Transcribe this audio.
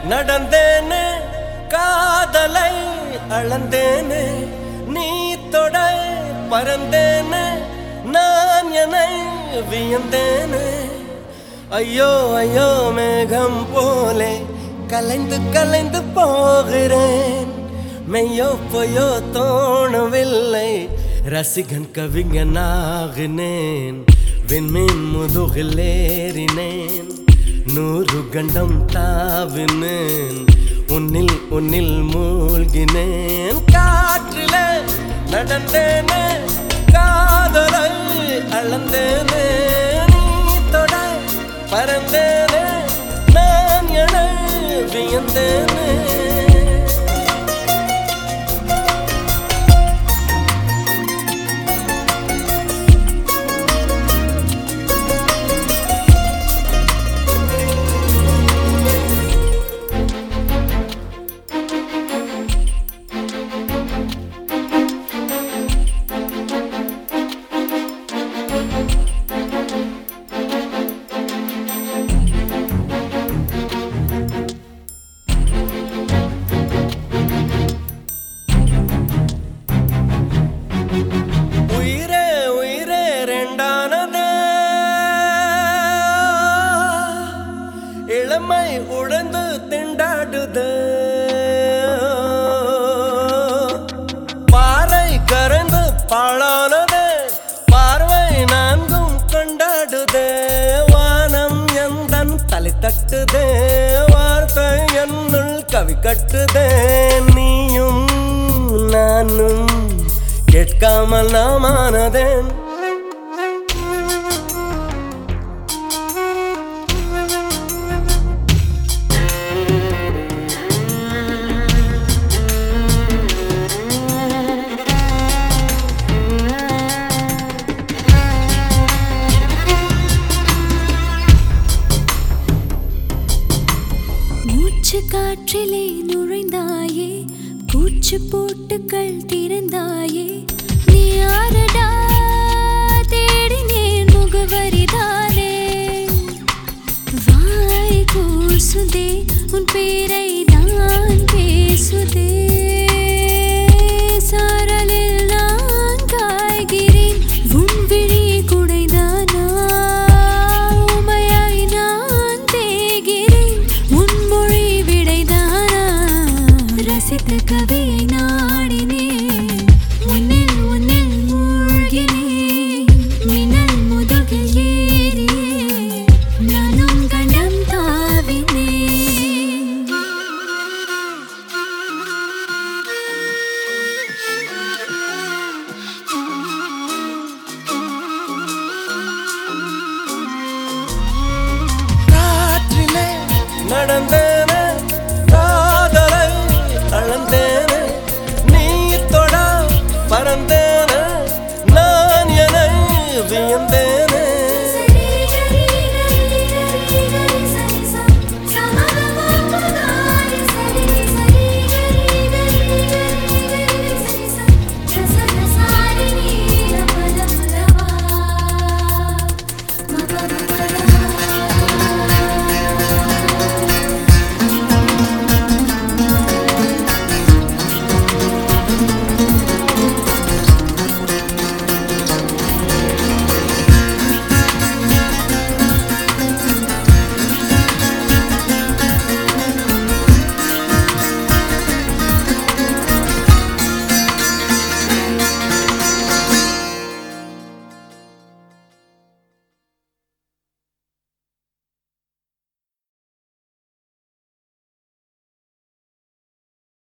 நடந்தேனே காதலை அளந்தேனே நீ தொட பறந்தேனே நான் என்னை வியந்தேனே ஐயோ ஐயோ மேகம் போலே கலைந்து கலைந்து போகிறேன் மெய்யோ பொய்யோ தோணவில்லை ரசிகன் கவிஞனாகினேன் விண்மீன் முதுகிலேறினேன் 100 கண்டம் தாவினேன் உன்னில் உன்னில் மூழ்கினேன் காற்றிலே நடந்தேனே காதலை அளந்தேனே நீ தொட பறந்தேனே நான் என்னை வியந்தேனே இளமை உழந்து திண்டாடுது பாறை கரைந்து பாழானது பார்வை நான்கும் கொண்டாடுதே வானம் எந்தன் தலை தட்டுதே வார்த்தை என்னுள் கவி கட்டுதே நீயும் நானும் கேட்காமல் நாமானதேன் காற்றிலே நுழைந்தாயே பூச்சு போட்டுக்கள் திறந்தாயே நீ யாரடா தேடினேன் முகவரிதானே வாய் கூசுதே உன் பேரை